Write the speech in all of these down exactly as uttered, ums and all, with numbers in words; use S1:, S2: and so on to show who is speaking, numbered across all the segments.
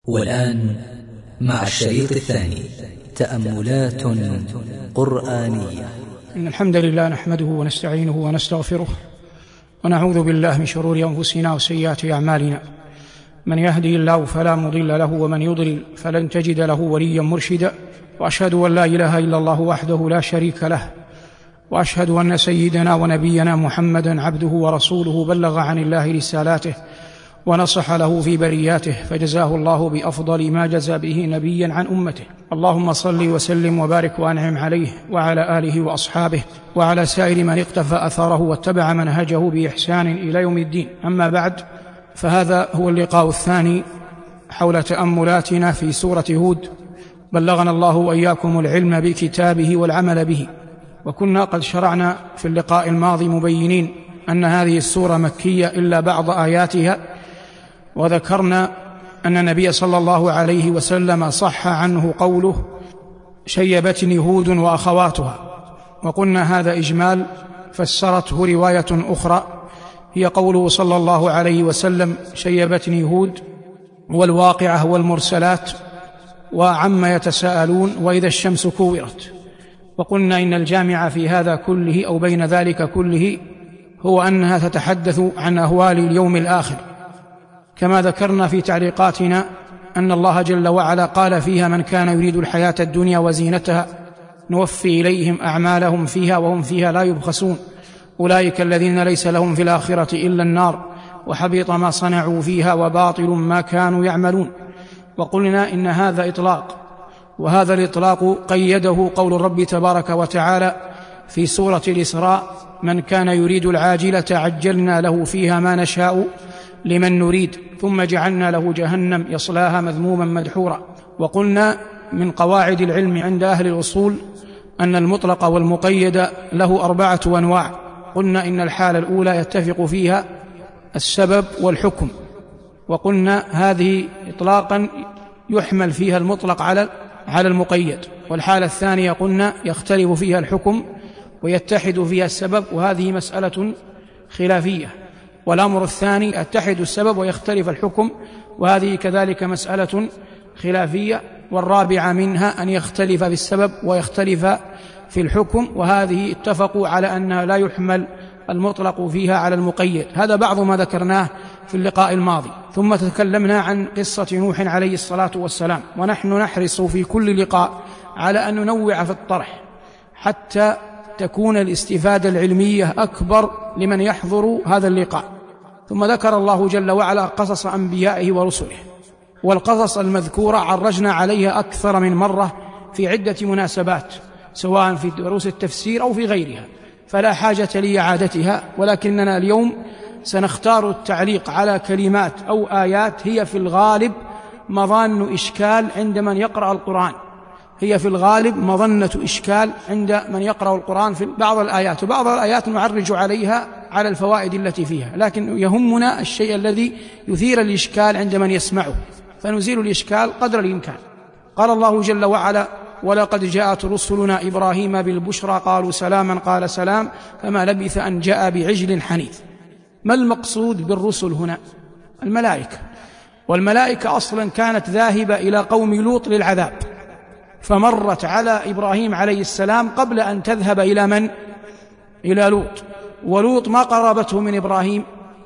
S1: والآن مع الشريط الثاني تأملات قرآنية.
S2: إن الحمد لله نحمده ونستعينه ونستغفره ونعوذ بالله من شرور أنفسنا وسيئات أعمالنا. من يهدي الله فلا مضل له ومن يضلل فلن تجد له وليا مرشدا، وأشهد أن لا إله إلا الله وحده لا شريك له، وأشهد أن سيدنا ونبينا محمدا عبده ورسوله بلغ عن الله رسالاته ونصح له في برياته، فجزاه الله بأفضل ما جزى به نبيا عن أمته. اللهم صل وسلم وبارك وأنعم عليه وعلى آله وأصحابه وعلى سائر من اقتفى أثره واتبع منهجه بإحسان إلى يوم الدين. أما بعد، فهذا هو اللقاء الثاني حول تأملاتنا في سورة هود. بلغنا الله وإياكم العلم بكتابه والعمل به. وكنا قد شرعنا في اللقاء الماضي مبينين أن هذه السورة مكية إلا بعض آياتها، وذكرنا أن النبي صلى الله عليه وسلم صح عنه قوله شيبتني هود وأخواتها، وقلنا هذا إجمال، فسرته رواية أخرى هي قوله صلى الله عليه وسلم شيبتني هود والواقعة والمرسلات وعما يتساءلون وإذا الشمس كورت. وقلنا إن الجامع في هذا كله أو بين ذلك كله هو أنها تتحدث عن أهوال اليوم الآخر، كما ذكرنا في تعليقاتنا أن الله جل وعلا قال فيها من كان يريد الحياة الدنيا وزينتها نوفي إليهم أعمالهم فيها وهم فيها لا يبخسون، أولئك الذين ليس لهم في الآخرة إلا النار وحبط ما صنعوا فيها وباطل ما كانوا يعملون. وقلنا إن هذا إطلاق، وهذا الإطلاق قيده قول الرب تبارك وتعالى في سورة الإسراء من كان يريد العاجلة عجلنا له فيها ما نشاء لمن نريد ثم جعلنا له جهنم يصلاها مذموما مدحورا. وقلنا من قواعد العلم عند أهل الأصول أن المطلق والمقيد له أربعة أنواع. قلنا إن الحالة الأولى يتفق فيها السبب والحكم، وقلنا هذه إطلاقا يحمل فيها المطلق على على المقيد. والحالة الثانية قلنا يختلف فيها الحكم ويتحد فيها السبب، وهذه مسألة خلافية. والأمر الثاني يتحد السبب ويختلف الحكم، وهذه كذلك مسألة خلافية. والرابعة منها أن يختلف في السبب ويختلف في الحكم، وهذه اتفقوا على أنها لا يحمل المطلق فيها على المقيد. هذا بعض ما ذكرناه في اللقاء الماضي. ثم تكلمنا عن قصة نوح عليه الصلاة والسلام، ونحن نحرص في كل لقاء على أن ننوع في الطرح حتى تكون الاستفادة العلمية أكبر لمن يحضر هذا اللقاء. ثم ذكر الله جل وعلا قصص أنبيائه ورسله، والقصص المذكورة عرجنا عليها أكثر من مرة في عدة مناسبات سواء في دروس التفسير أو في غيرها، فلا حاجة لإعادتها. ولكننا اليوم سنختار التعليق على كلمات أو آيات هي في الغالب مظان إشكال عند من يقرأ القرآن، هي في الغالب مظنة إشكال عند من يقرأ القرآن في بعض الآيات، وبعض الآيات نعرج عليها على الفوائد التي فيها، لكن يهمنا الشيء الذي يثير الإشكال عند من يسمعه، فنزيل الإشكال قدر الإمكان. قال الله جل وعلا ولقد جاءت رسلنا إبراهيم بالبشرى قالوا سلاما قال سلام فما لبث أن جاء بعجل حنيذ. ما المقصود بالرسل هنا؟ الملائكة. والملائكة أصلا كانت ذاهبة إلى قوم لوط للعذاب، فمرت على إبراهيم عليه السلام قبل أن تذهب إلى من؟ إلى لوط. ولوط ما قرابته من إبراهيم؟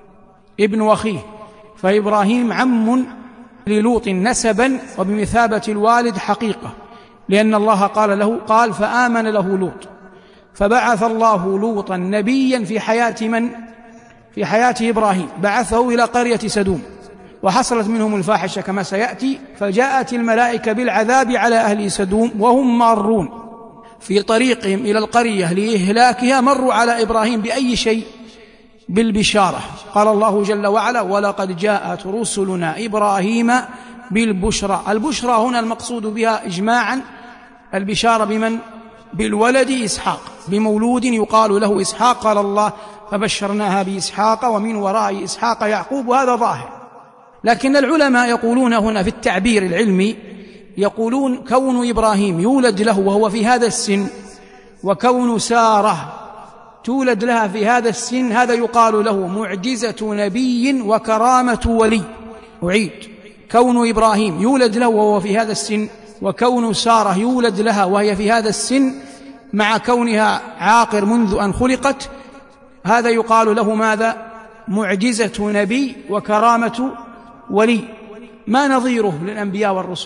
S2: ابن أخيه، فإبراهيم عم للوط نسبا وبمثابة الوالد حقيقة، لأن الله قال له قال فآمن له لوط، فبعث الله لوطا نبيا في حياة من؟ في حياة إبراهيم، بعثه إلى قرية سدوم، وحصلت منهم الفاحشة كما سيأتي، فجاءت الملائكة بالعذاب على أهل سدوم وهم مارون في طريقهم إلى القرية لإهلاكها، مروا على إبراهيم بأي شيء؟ بالبشارة. قال الله جل وعلا ولقد جاءت رسلنا إبراهيم بالبشرى. البشرى هنا المقصود بها إجماعا البشارة بمن؟ بالولد إسحاق، بمولود يقال له إسحاق. قال الله فبشرناها بإسحاق ومن وراء إسحاق يعقوب، وهذا ظاهر. لكن العلماء يقولون هنا في التعبير العلمي، يقولون كون إبراهيم يولد له وهو في هذا السن، وكون سارة تولد لها في هذا السن، هذا يقال له معجزة نبي وكرامة ولي. أعيد، كون إبراهيم يولد له وهو في هذا السن، وكون سارة يولد لها وهي في هذا السن مع كونها عاقر منذ أن خلقت، هذا يقال له ماذا؟ معجزة نبي وكرامة ولي. ما نظيره للأنبياء والرسل؟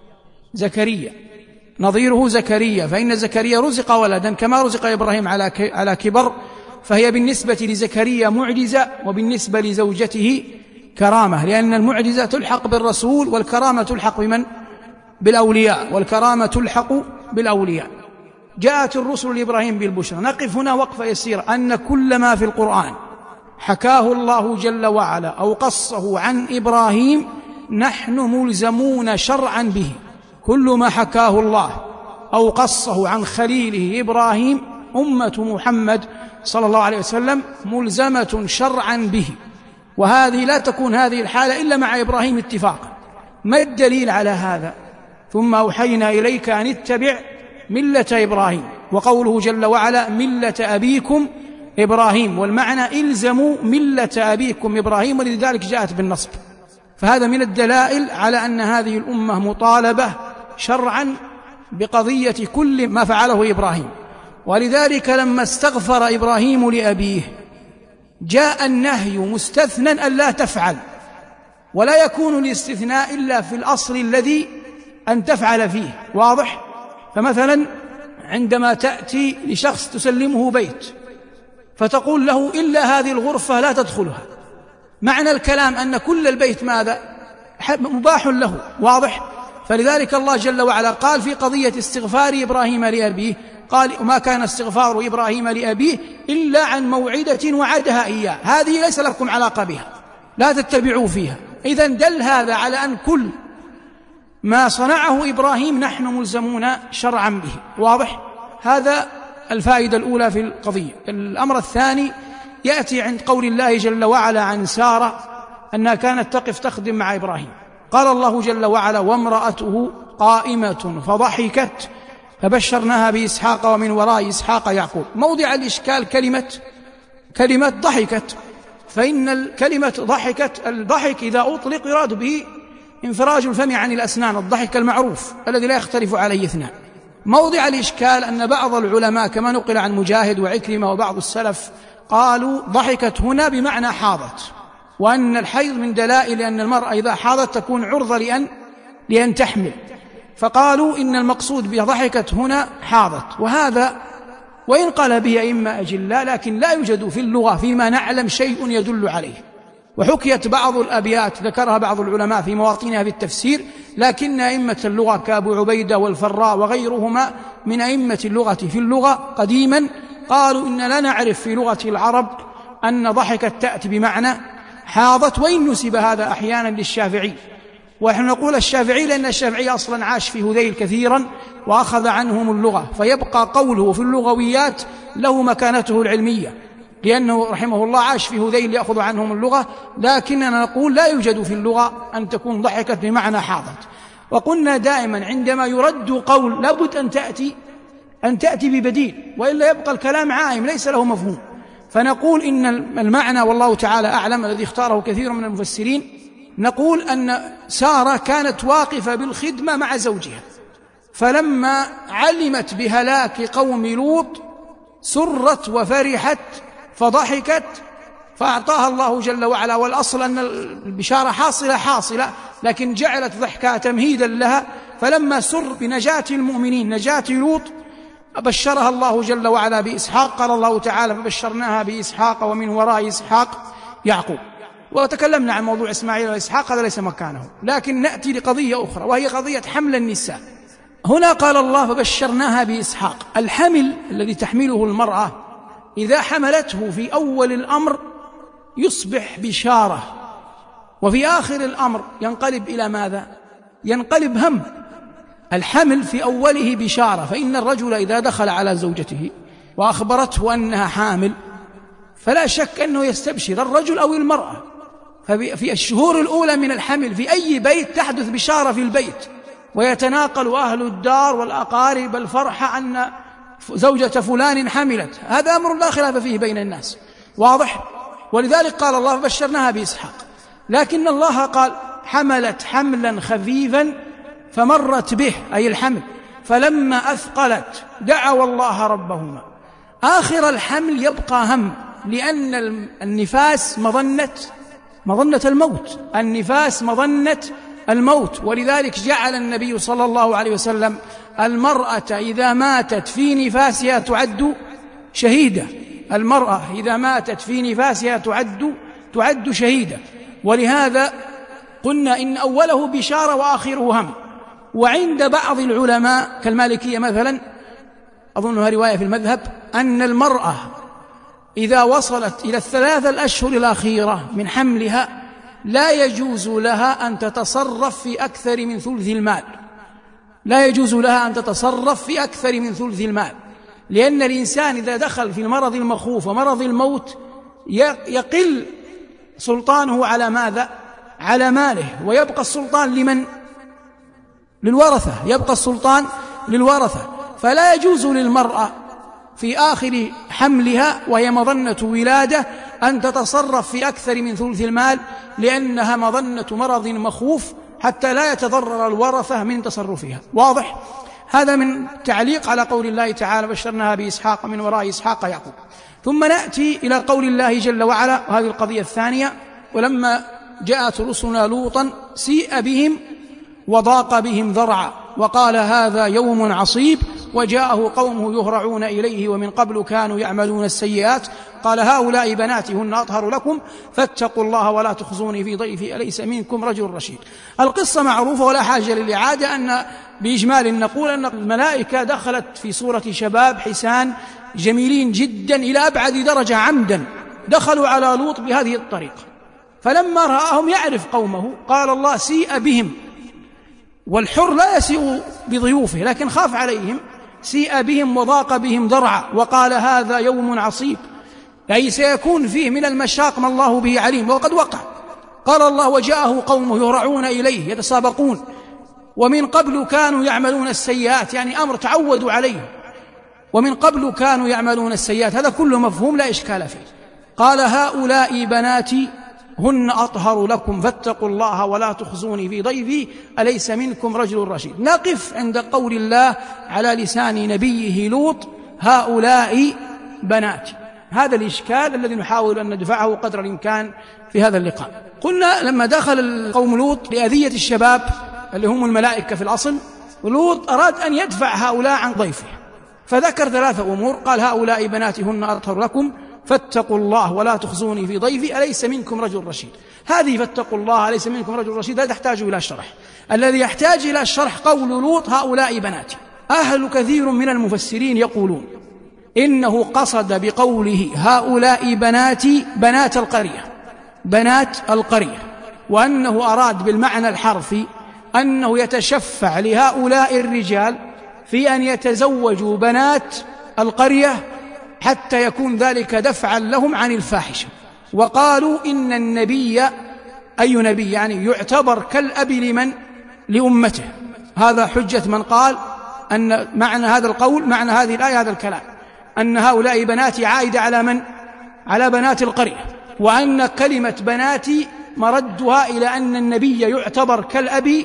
S2: زكريا، نظيره زكريا، فإن زكريا رزق ولدا كما رزق إبراهيم على كبر، فهي بالنسبة لزكريا معجزة، وبالنسبة لزوجته كرامة، لأن المعجزة تلحق بالرسول والكرامة تلحق بمن؟ بالأولياء، والكرامة تلحق بالأولياء. جاءت الرسل لإبراهيم بالبشرى. نقف هنا وقفة يسيرة، أن كل ما في القرآن حكاه الله جل وعلا أو قصه عن إبراهيم نحن ملزمون شرعا به. كل ما حكاه الله أو قصه عن خليله إبراهيم أمة محمد صلى الله عليه وسلم ملزمة شرعا به، وهذه لا تكون هذه الحالة إلا مع إبراهيم اتفاقا. ما الدليل على هذا؟ ثم أوحينا إليك أن اتبع ملة إبراهيم، وقوله جل وعلا ملة أبيكم إبراهيم، والمعنى إلزموا ملة أبيكم إبراهيم، ولذلك جاءت بالنصب. فهذا من الدلائل على أن هذه الأمة مطالبة شرعا بقضية كل ما فعله إبراهيم. ولذلك لما استغفر إبراهيم لأبيه جاء النهي مستثنى أن لا تفعل، ولا يكون الاستثناء إلا في الأصل الذي أن تفعل فيه. واضح؟ فمثلا عندما تأتي لشخص تسلمه بيت فتقول له إلا هذه الغرفة لا تدخلها، معنى الكلام أن كل البيت ماذا؟ مباح له. واضح؟ فلذلك الله جل وعلا قال في قضية استغفار إبراهيم لأبيه، قال وما كان استغفار إبراهيم لأبيه إلا عن موعدة وعدها إياه، هذه ليس لكم علاقة بها، لا تتبعوا فيها. إذن دل هذا على أن كل ما صنعه إبراهيم نحن ملزمون شرعا به. واضح؟ هذا الفائدة الأولى في القضية. الأمر الثاني يأتي عند قول الله جل وعلا عن سارة أنها كانت تقف تخدم مع إبراهيم. قال الله جل وعلا وامرأته قائمة فضحكت فبشرناها بإسحاق ومن وراء إسحاق يعقوب. موضع الإشكال كلمة كلمة ضحكت، فإن الكلمة ضحكت الضحك إذا أطلق يراد به انفراج الفم عن الأسنان، الضحك المعروف الذي لا يختلف عليه اثنان. موضع الإشكال أن بعض العلماء كما نقل عن مجاهد وعكرمة وبعض السلف قالوا ضحكت هنا بمعنى حاضت، وأن الحيض من دلائل أن المرأة إذا حاضت تكون عرضة لأن, لأن تحمل، فقالوا إن المقصود بها ضحكت هنا حاضت. وهذا وإن قال به أئمة أجلاء لكن لا يوجد في اللغة فيما نعلم شيء يدل عليه. وحكيت بعض الأبيات ذكرها بعض العلماء في مواطنها في التفسير، لكن أئمة اللغة كأبو عبيدة والفراء وغيرهما من أئمة اللغة في اللغة قديما قالوا إن لا نعرف في لغة العرب أن ضحكت تأتي بمعنى حاضت، وإن نسب هذا أحيانا للشافعي. ونحن نقول الشافعي لأن الشافعي أصلا عاش في هذيل كثيرا وأخذ عنهم اللغة، فيبقى قوله في اللغويات له مكانته العلمية، لأنه رحمه الله عاش في هذيل يأخذ عنهم اللغة. لكننا نقول لا يوجد في اللغة أن تكون ضحكت بمعنى حاضت. وقلنا دائما عندما يرد قول لابد أن تأتي أن تأتي ببديل، وإلا يبقى الكلام عائم ليس له مفهوم. فنقول إن المعنى والله تعالى أعلم الذي اختاره كثير من المفسرين، نقول أن سارة كانت واقفة بالخدمة مع زوجها، فلما علمت بهلاك قوم لوط سرت وفرحت فضحكت فأعطاها الله جل وعلا. والأصل أن البشارة حاصلة حاصلة لكن جعلت ضحكها تمهيدا لها، فلما سر بنجاة المؤمنين نجاة لوط بشرها الله جل وعلا بإسحاق. قال الله تعالى فبشرناها بإسحاق ومن وراء إسحاق يعقوب. وتكلمنا عن موضوع إسماعيل وإسحاق، هذا ليس مكانه، لكن نأتي لقضية أخرى وهي قضية حمل النساء. هنا قال الله فبشرناها بإسحاق. الحمل الذي تحمله المرأة إذا حملته في أول الأمر يصبح بشارة، وفي آخر الأمر ينقلب إلى ماذا؟ ينقلب هم. الحمل في أوله بشارة، فإن الرجل إذا دخل على زوجته وأخبرته أنها حامل فلا شك أنه يستبشر الرجل أو المرأة. ففي الشهور الأولى من الحمل في أي بيت تحدث بشارة في البيت، ويتناقل أهل الدار والأقارب الفرحة أن زوجة فلان حملت. هذا أمر لا خلاف فيه بين الناس. واضح؟ ولذلك قال الله فبشرناها بإسحاق. لكن الله قال حملت حملا خفيفا فمرت به، أي الحمل، فلما أثقلت دعوا الله ربهما. آخر الحمل يبقى هم، لأن النفاس مظنة مظنة الموت، النفاس مظنة الموت، ولذلك جعل النبي صلى الله عليه وسلم المرأة إذا ماتت في نفاسها تعد شهيدة، المرأة إذا ماتت في نفاسها تعد تعد شهيدة. ولهذا قلنا إن أوله بشارة وآخره هم. وعند بعض العلماء كالمالكية مثلا، أظنها رواية في المذهب، أن المرأة إذا وصلت إلى الثلاثة الأشهر الأخيرة من حملها لا يجوز لها أن تتصرف في أكثر من ثلث المال، لا يجوز لها أن تتصرف في أكثر من ثلث المال، لأن الإنسان إذا دخل في المرض المخوف ومرض الموت يقل سلطانه على ماذا؟ على ماله، ويبقى السلطان لمن؟ للورثة، يبقى السلطان للورثة. فلا يجوز للمرأة في آخر حملها وهي مظنة ولادة أن تتصرف في أكثر من ثلث المال، لأنها مظنة مرض مخوف، حتى لا يتضرر الورثة من تصرفها. واضح؟ هذا من تعليق على قول الله تعالى: بشرناها بإسحاق من وراء إسحاق يعقوب. ثم نأتي إلى قول الله جل وعلا، وهذه القضية الثانية: ولما جاءت رسلنا لوطا سيء بهم وضاق بهم ذرعا وقال هذا يوم عصيب وجاءه قومه يهرعون إليه ومن قبل كانوا يعملون السيئات قال هؤلاء بناتي هن أطهر لكم فاتقوا الله ولا تخزوني في ضيفي أليس منكم رجل رشيد. القصة معروفة ولا حاجة للإعادة، أن بإجمال نقول أن الملائكة دخلت في صورة شباب حسان جميلين جدا إلى أبعد درجة عمدا، دخلوا على لوط بهذه الطريقة، فلما رآهم يعرف قومه قال الله سيء بهم، والحر لا يسيء بضيوفه لكن خاف عليهم، سيء بهم وضاق بهم ذرعا وقال هذا يوم عصيب، أي سيكون فيه من المشاق ما الله به عليم وقد وقع. قال الله وجاءه قومه يهرعون إليه يتسابقون ومن قبل كانوا يعملون السيئات، يعني أمر تعودوا عليه، ومن قبل كانوا يعملون السيئات، هذا كله مفهوم لا إشكال فيه. قال هؤلاء بناتي هن أطهر لكم فاتقوا الله ولا تخزوني في ضيفي أليس منكم رجل رشيد. نقف عند قول الله على لسان نبيه لوط هؤلاء بناتي، هذا الإشكال الذي نحاول أن ندفعه قدر الإمكان في هذا اللقاء. قلنا لما دخل القوم لوط لأذية الشباب اللي هم الملائكة في الأصل، ولوط أراد أن يدفع هؤلاء عن ضيفه، فذكر ثلاثة أمور، قال هؤلاء بناتي هن أطهر لكم فاتقوا الله ولا تخزوني في ضيفي أليس منكم رجل رشيد. هذه فاتقوا الله أليس منكم رجل رشيد لا تحتاج إلى شرح، الذي يحتاج إلى الشرح قول لوط هؤلاء بناتي. أهل كثير من المفسرين يقولون إنه قصد بقوله هؤلاء بناتي بنات القرية، بنات القرية، وأنه أراد بالمعنى الحرفي أنه يتشفع لهؤلاء الرجال في أن يتزوجوا بنات القرية حتى يكون ذلك دفعا لهم عن الفاحشة. وقالوا إن النبي، أي نبي يعني، يعتبر كالأب لمن؟ لأمته. هذا حجة من قال أن معنى هذا القول، معنى هذه الآية هذا الكلام، أن هؤلاء بناتي عائدة على من؟ على بنات القرية، وأن كلمة بناتي مردها إلى أن النبي يعتبر كالأب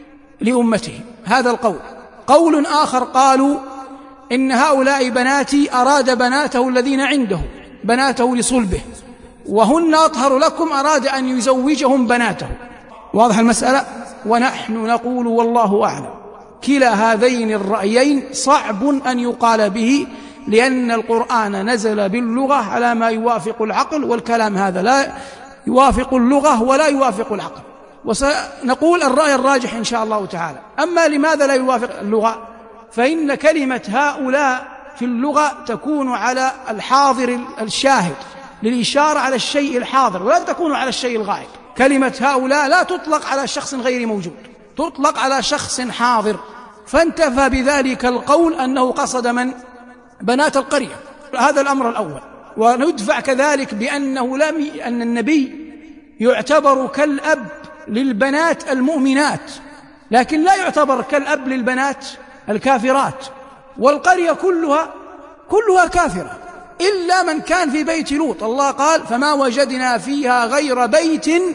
S2: لأمته. هذا القول. قول آخر قالوا إن هؤلاء بناتي أراد بناته الذين عنده، بناته لصلبه، وهن أطهر لكم أراد أن يزوجهم بناته. واضح المسألة؟ ونحن نقول والله أعلم كلا هذين الرأيين صعب أن يقال به، لأن القرآن نزل باللغة على ما يوافق العقل، والكلام هذا لا يوافق اللغة ولا يوافق العقل. وسنقول الرأي الراجح إن شاء الله تعالى. أما لماذا لا يوافق اللغة؟ فإن كلمة هؤلاء في اللغة تكون على الحاضر الشاهد للإشارة على الشيء الحاضر، ولا تكون على الشيء الغائب. كلمة هؤلاء لا تطلق على شخص غير موجود، تطلق على شخص حاضر، فانتفى بذلك القول أنه قصد من؟ بنات القرية. هذا الأمر الأول. وندفع كذلك بأنه لم أن النبي يعتبر كالأب للبنات المؤمنات، لكن لا يعتبر كالأب للبنات الكافرات، والقرية كلها كلها كافرة إلا من كان في بيت لوط. الله قال فما وجدنا فيها غير بيت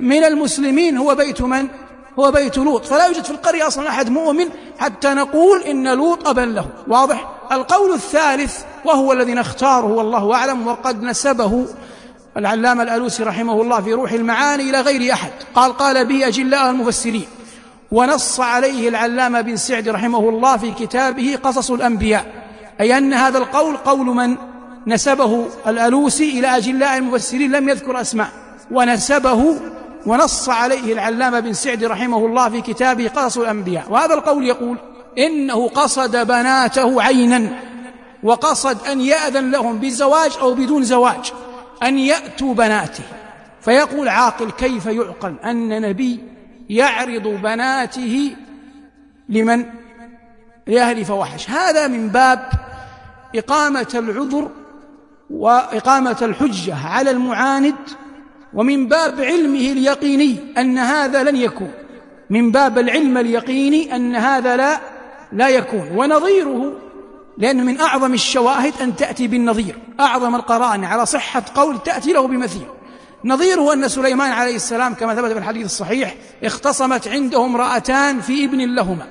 S2: من المسلمين هو بيت من؟ هو بيت لوط، فلا يوجد في القرية أصلا أحد مؤمن حتى نقول إن لوط أبا له. واضح؟ القول الثالث وهو الذي نختاره والله أعلم، وقد نسبه العلامة الألوسي رحمه الله في روح المعاني إلى غير أحد، قال قال به أجلاء المفسرين، ونص عليه العلامة بن سعد رحمه الله في كتابه قصص الأنبياء، أي أن هذا القول قول من نسبه الألوسي إلى أجلاء المفسرين لم يذكر أسماء، ونسبه ونص عليه العلامة بن سعد رحمه الله في كتابه قصص الأنبياء. وهذا القول يقول إنه قصد بناته عينا، وقصد أن يأذن لهم بالزواج أو بدون زواج أن يأتوا بناته. فيقول عاقل كيف يعقل أن نبي يعرض بناته لمن؟ لأهل فواحش؟ هذا من باب إقامة العذر وإقامة الحجة على المعاند، ومن باب علمه اليقيني أن هذا لن يكون، من باب العلم اليقيني أن هذا لا لا يكون. ونظيره، لأنه من أعظم الشواهد أن تأتي بالنظير، أعظم القرائن على صحة قول تأتي له بمثيل. نظيره أن سليمان عليه السلام كما ثبت في الحديث الصحيح اختصمت عنده امرأتان في ابن لهما،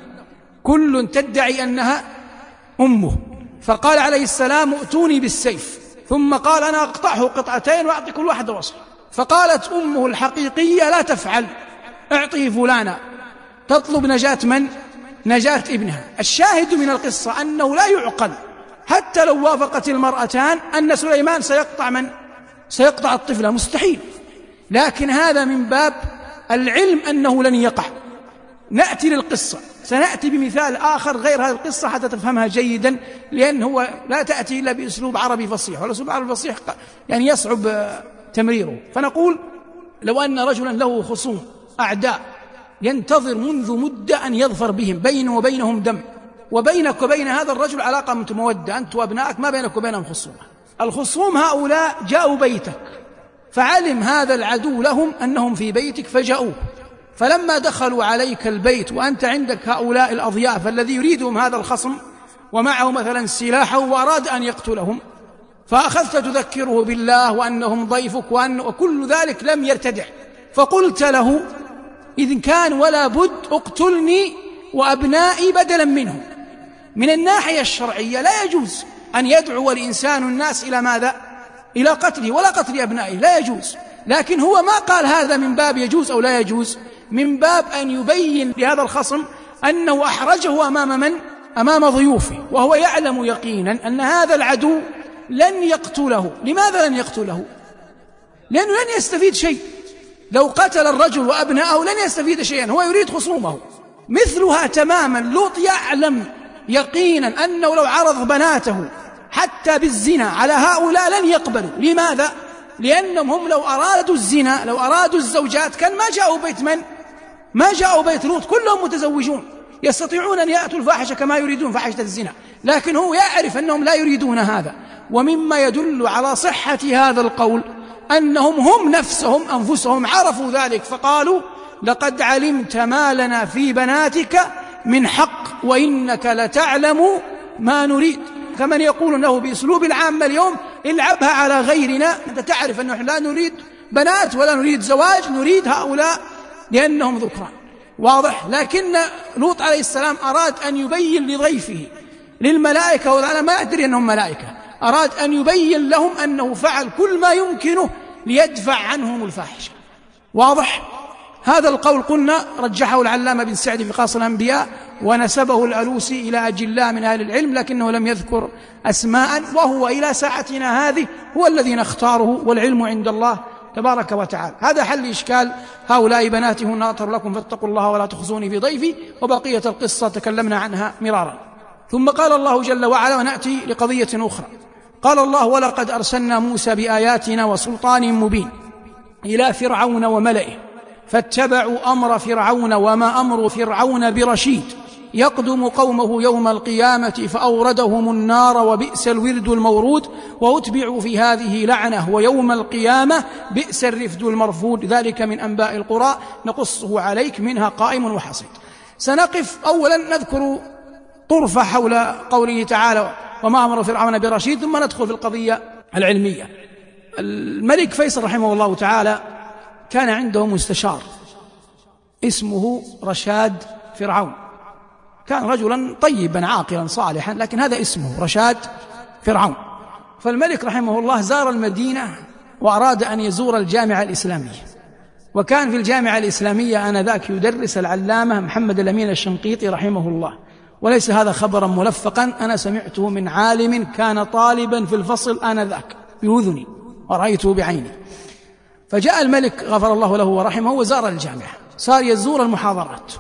S2: كل تدعي أنها أمه، فقال عليه السلام ائتوني بالسيف، ثم قال أنا أقطعه قطعتين وأعطي كل واحدة وصف. فقالت أمه الحقيقية لا تفعل، اعطيه فلانا، تطلب نجاة من؟ نجاة ابنها. الشاهد من القصة أنه لا يعقل حتى لو وافقت المرأتان أن سليمان سيقطع من؟ سيقطع الطفل، مستحيل. لكن هذا من باب العلم أنه لن يقع. نأتي للقصة، سنأتي بمثال آخر غير هذه القصة حتى تفهمها جيدا، لأنه لا تأتي إلا بأسلوب عربي فصيح، والأسلوب العربي الفصيح يعني يصعب تمريره. فنقول لو أن رجلا له خصوم أعداء ينتظر منذ مدة أن يظفر بهم، بينه وبينهم دم، وبينك وبين هذا الرجل علاقة متمودة، أنت وأبنائك ما بينك وبينهم خصومة. الخصوم هؤلاء جاءوا بيتك، فعلم هذا العدو لهم أنهم في بيتك فجاءوه، فلما دخلوا عليك البيت وأنت عندك هؤلاء الأضياف الذي يريدهم هذا الخصم ومعه مثلا سلاحه وأراد أن يقتلهم، فأخذت تذكره بالله وأنهم ضيفك وأن وكل ذلك لم يرتدع، فقلت له إذن كان ولا بد اقتلني وأبنائي بدلا منهم. من الناحية الشرعية لا يجوز أن يدعو الإنسان الناس إلى ماذا؟ إلى قتله ولا قتل أبنائه، لا يجوز. لكن هو ما قال هذا من باب يجوز أو لا يجوز، من باب أن يبين لهذا الخصم أنه أحرجه أمام من؟ أمام ضيوفه، وهو يعلم يقينا أن هذا العدو لن يقتله. لماذا لن يقتله؟ لأنه لن يستفيد شيء. لو قتل الرجل وأبنائه لن يستفيد شيئا، هو يريد خصومه. مثلها تماما لوط يعلم يقينا أنه لو عرض بناته حتى بالزنا على هؤلاء لن يقبلوا. لماذا؟ لأنهم هم لو أرادوا الزنا، لو أرادوا الزوجات كان ما جاءوا بيت من؟ ما جاءوا بيت لوط، كلهم متزوجون يستطيعون أن يأتوا الفاحشة كما يريدون فاحشة الزنا، لكن هو يعرف أنهم لا يريدون هذا. ومما يدل على صحة هذا القول أنهم هم نفسهم أنفسهم عرفوا ذلك، فقالوا لقد علمت ما لنا في بناتك من حق وإنك لتعلم ما نريد. كمن يقول له بأسلوب العام اليوم العبها على غيرنا، أنت تعرف أنه لا نريد بنات ولا نريد زواج، نريد هؤلاء لأنهم ذكران. واضح؟ لكن لوط عليه السلام أراد أن يبين لضيفه للملائكة، وأنا ما أدري أنهم ملائكة، أراد أن يبين لهم أنه فعل كل ما يمكنه ليدفع عنهم الفاحشة. واضح؟ هذا القول قلنا رجحه العلامة بن سعد في قصص الأنبياء، ونسبه الألوسي إلى أجلاء من أهل العلم، لكنه لم يذكر أسماء، وهو إلى ساعتنا هذه هو الذي نختاره، والعلم عند الله تبارك وتعالى. هذا حل إشكال هؤلاء بناتي هن أطهر لكم فاتقوا الله ولا تخزوني في ضيفي، وبقية القصة تكلمنا عنها مرارا. ثم قال الله جل وعلا، ونأتي لقضية أخرى، قال الله ولقد أرسلنا موسى بآياتنا وسلطان مبين إلى فرعون وملئه فاتبعوا أمر فرعون وما أمر فرعون برشيد يقدم قومه يوم القيامة فأوردهم النار وبئس الورد المورود وأتبعوا في هذه لعنة ويوم القيامة بئس الرفد المرفود ذلك من أنباء القرى نقصه عليك منها قائم وحصيد. سنقف أولا نذكر طرفة حول قوله تعالى وما أمر فرعون برشيد، ثم ندخل في القضية العلمية. الملك فيصل رحمه الله تعالى كان عنده مستشار اسمه رشاد فرعون، كان رجلا طيبا عاقلا صالحا، لكن هذا اسمه رشاد فرعون. فالملك رحمه الله زار المدينة وأراد أن يزور الجامعة الإسلامية، وكان في الجامعة الإسلامية آنذاك يدرس العلامة محمد الأمين الشنقيطي رحمه الله، وليس هذا خبرا ملفقا، أنا سمعته من عالم كان طالبا في الفصل آنذاك بأذني ورأيته بعيني. فجاء الملك غفر الله له ورحمه وزار الجامعة، صار يزور المحاضرات.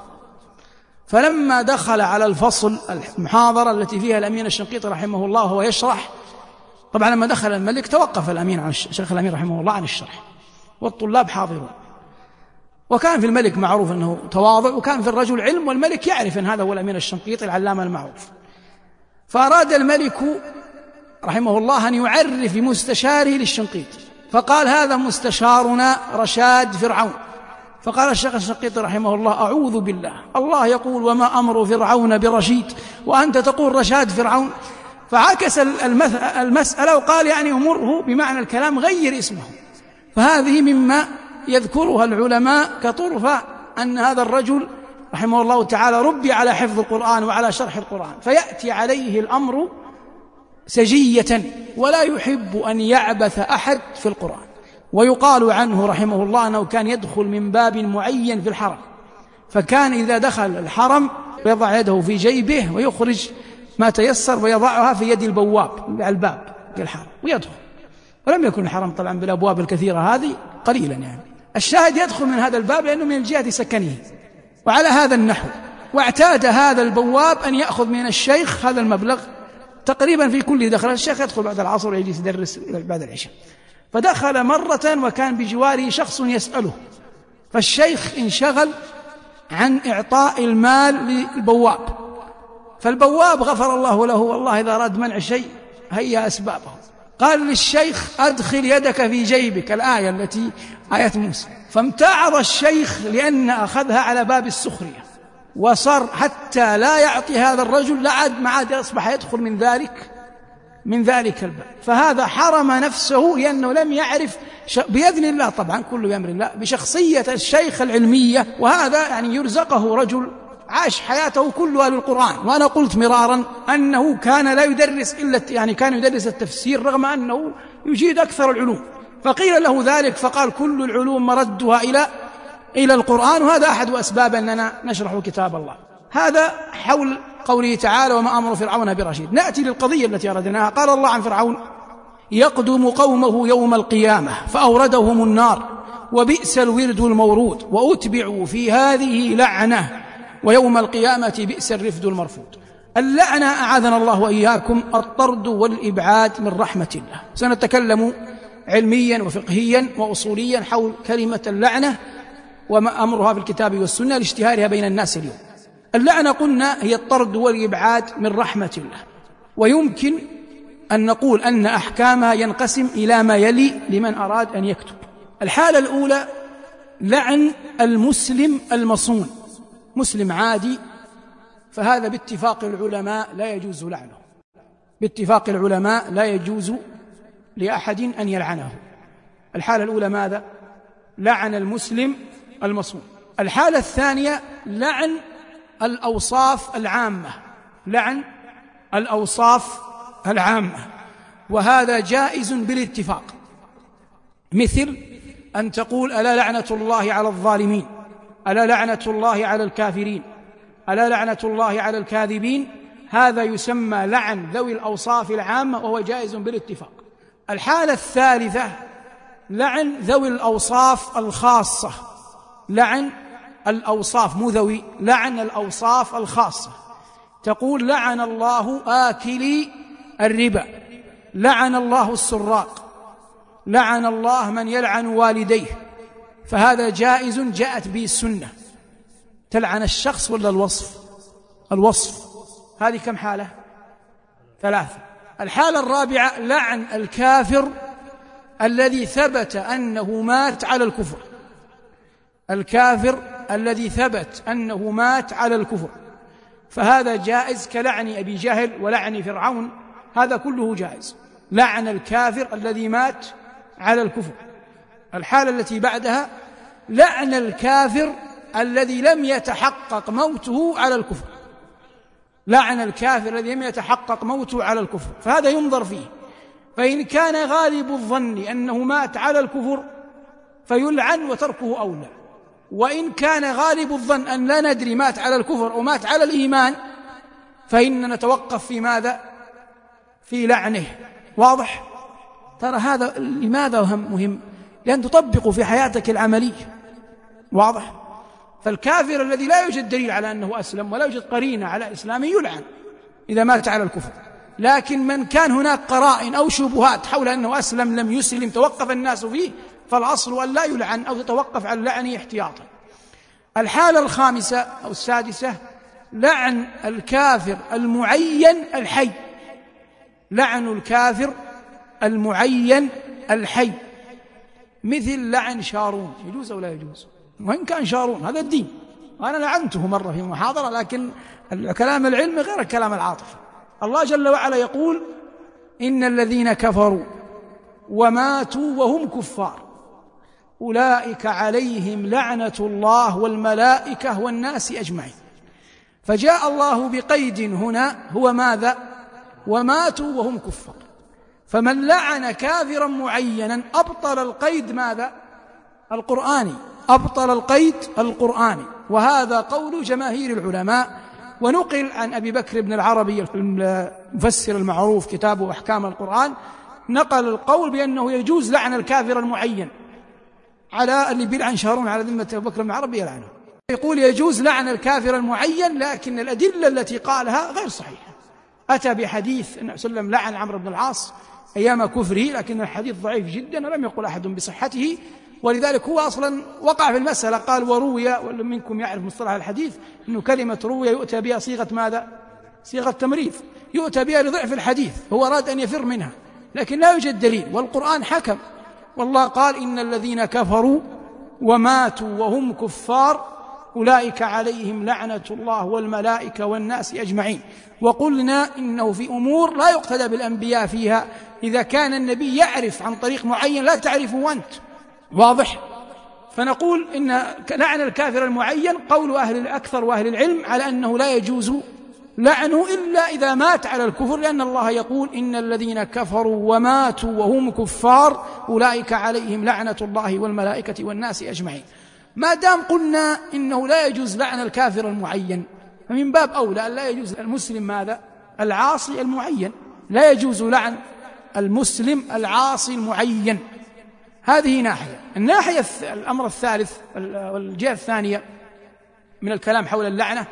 S2: فلما دخل على الفصل المحاضرة التي فيها الأمين الشنقيطي رحمه الله وهو يشرح، طبعا لما دخل الملك توقف الأمين عن الشيخ الأمين رحمه الله عن الشرح والطلاب حاضرون، وكان في الملك معروف أنه تواضع، وكان في الرجل علم، والملك يعرف أن هذا هو الأمين الشنقيطي العلامة المعروف. فأراد الملك رحمه الله أن يعرف بمستشاره للشنقيطي، فقال هذا مستشارنا رشاد فرعون. فقال الشيخ الشنقيطي رحمه الله أعوذ بالله، الله يقول وما أمر فرعون برشيد وأنت تقول رشاد فرعون. فعكس المسألة وقال يعني أمره بمعنى الكلام غير اسمه. فهذه مما يذكرها العلماء كطرفة أن هذا الرجل رحمه الله تعالى ربي على حفظ القرآن وعلى شرح القرآن، فيأتي عليه الأمر سجية ولا يحب أن يعبث أحد في القرآن. ويقال عنه رحمه الله أنه كان يدخل من باب معين في الحرم، فكان إذا دخل الحرم يضع يده في جيبه ويخرج ما تيسر ويضعها في يد البواب على الباب الحرم ويدخل. ولم يكن الحرم طبعا بالأبواب الكثيرة هذه، قليلا يعني. الشاهد يدخل من هذا الباب لأنه من جهة سكنه. وعلى هذا النحو واعتاد هذا البواب أن يأخذ من الشيخ هذا المبلغ تقريبا في كل دخل. الشيخ يدخل بعد العصر ويجلس يدرس بعد العشاء. فدخل مرة وكان بجواره شخص يسأله، فالشيخ انشغل عن إعطاء المال للبواب، فالبواب غفر الله له والله إذا أراد منع شيء هيا أسبابه. قال للشيخ أدخل يدك في جيبك، الآية التي آية موسى. فامتعض الشيخ لأن أخذها على باب السخرية، وصار حتى لا يعطي هذا الرجل لعد ما عاد يصبح يدخل من ذلك من ذلك الباب. فهذا حرم نفسه لأنه لم يعرف بإذن الله طبعا كل بأمر الله بشخصية الشيخ العلمية، وهذا يعني يرزقه رجل عاش حياته كلها للقرآن. وأنا قلت مرارا أنه كان لا يدرس إلا يعني كان يدرس التفسير رغم أنه يجيد أكثر العلوم، فقيل له ذلك فقال كل العلوم مردها إلى إلى القرآن، وهذا أحد أسباب أننا نشرح كتاب الله. هذا حول قوله تعالى وما أمر فرعون برشيد. نأتي للقضية التي أردناها. قال الله عن فرعون يقدم قومه يوم القيامة فأوردهم النار وبئس الورد المورود وأتبعوا في هذه لعنة ويوم القيامة بئس الرفد المرفود. اللعنة أعاذنا الله وإياكم الطرد والإبعاد من رحمة الله. سنتكلم علميا وفقهيا وأصوليا حول كلمة اللعنة وما أمرها في الكتاب والسنة لاشتهارها بين الناس اليوم. اللعنة قلنا هي الطرد والإبعاد من رحمة الله، ويمكن أن نقول أن أحكامها ينقسم إلى ما يلي لمن أراد أن يكتب. الحالة الأولى لعن المسلم المصون، مسلم عادي، فهذا باتفاق العلماء لا يجوز لعنه، باتفاق العلماء لا يجوز لأحد أن يلعنه. الحالة الأولى ماذا؟ لعن المسلم المصون. الحالة الثانية لعن الأوصاف العامة، لعن الأوصاف العامة، وهذا جائز بالاتفاق، مثل أن تقول ألا لعنة الله على الظالمين، ألا لعنة الله على الكافرين، ألا لعنة الله على الكاذبين. هذا يسمى لعن ذوي الأوصاف العامة وهو جائز بالاتفاق. الحالة الثالثة لعن ذوي الأوصاف الخاصة، لعن الأوصاف مو ذوي، لعن الأوصاف الخاصة. تقول لعن الله آكلي الربا، لعن الله السراق، لعن الله من يلعن والديه. فهذا جائز جاءت به السنة. تلعن الشخص ولا الوصف؟ الوصف. هذه كم حالة؟ ثلاثة. الحالة الرابعة لعن الكافر الذي ثبت أنه مات على الكفر، الكافر الذي ثبت أنه مات على الكفر، فهذا جائز كلعن أبي جهل ولعن فرعون، هذا كله جائز. لعن الكافر الذي مات على الكفر. الحالة التي بعدها لعن الكافر الذي لم يتحقق موته على الكفر، لعن الكافر الذي لم يتحقق موته على الكفر، فهذا ينظر فيه، فإن كان غالب الظن أنه مات على الكفر فيلعن وتركه أولى، وإن كان غالب الظن أن لا ندري مات على الكفر أو مات على الإيمان فإننا نتوقف في ماذا؟ في لعنه. واضح؟ ترى هذا لماذا مهم؟ لأن تطبق في حياتك العملية. واضح؟ فالكافر الذي لا يوجد دليل على أنه أسلم ولا يوجد قرينة على إسلامه يلعن إذا مات على الكفر، لكن من كان هناك قرائن أو شبهات حول أنه أسلم لم يسلم توقف الناس فيه فالأصل أن لا يلعن أو يتوقف عن لعنه احتياطا. الحالة الخامسة أو السادسة لعن الكافر المعين الحي، لعن الكافر المعين الحي مثل لعن شارون. يجوز أو لا يجوز؟ وإن كان شارون هذا الدين، وأنا لعنته مرة في محاضرة، لكن كلام العلم غير كلام العاطفة. الله جل وعلا يقول إن الذين كفروا وماتوا وهم كفار أولئك عليهم لعنة الله والملائكة والناس أجمعين. فجاء الله بقيد هنا هو ماذا؟ وماتوا وهم كفار. فمن لعن كافرا معينا أبطل القيد ماذا؟ القرآني، أبطل القيد القرآني، وهذا قول جماهير العلماء. ونقل عن أبي بكر بن العربي المفسر المعروف كتابه أحكام القرآن، نقل القول بأنه يجوز لعن الكافر المعين على اللي بيلعن شارون على ذمة أبي بكر بن العربي يلعنه. يقول يجوز لعن الكافر المعين، لكن الأدلة التي قالها غير صحيحة. أتى بحديث أن وسلم لعن عمرو بن العاص أيام كفره، لكن الحديث ضعيف جدا ولم يقل أحد بصحته، ولذلك هو أصلا وقع في المسألة. قال وروي، ومنكم يعرف مصطلح الحديث أنه كلمة روي يؤتى بها صيغة ماذا؟ صيغة تمريض، يؤتى بها لضعف الحديث، هو أراد أن يفر منها، لكن لا يوجد دليل، والقرآن حكم، والله قال إن الذين كفروا وماتوا وهم كفار أولئك عليهم لعنة الله والملائكة والناس أجمعين. وقلنا إنه في أمور لا يقتدى بالأنبياء فيها، إذا كان النبي يعرف عن طريق معين لا تعرفه أنت. واضح؟ فنقول إن لعن الكافر المعين قول أهل الأكثر وأهل العلم على أنه لا يجوز لعنه إلا إذا مات على الكفر، لأن الله يقول إن الذين كفروا وماتوا وهم كفار أولئك عليهم لعنة الله والملائكة والناس أجمعين. ما دام قلنا إنه لا يجوز لعن الكافر المعين، فمن باب أولى لا يجوز المسلم ماذا؟ العاصي المعين، لا يجوز لعن المسلم العاصي المعين. هذه ناحية. الناحية الأمر الثالث والجهة الثانية من الكلام حول اللعنة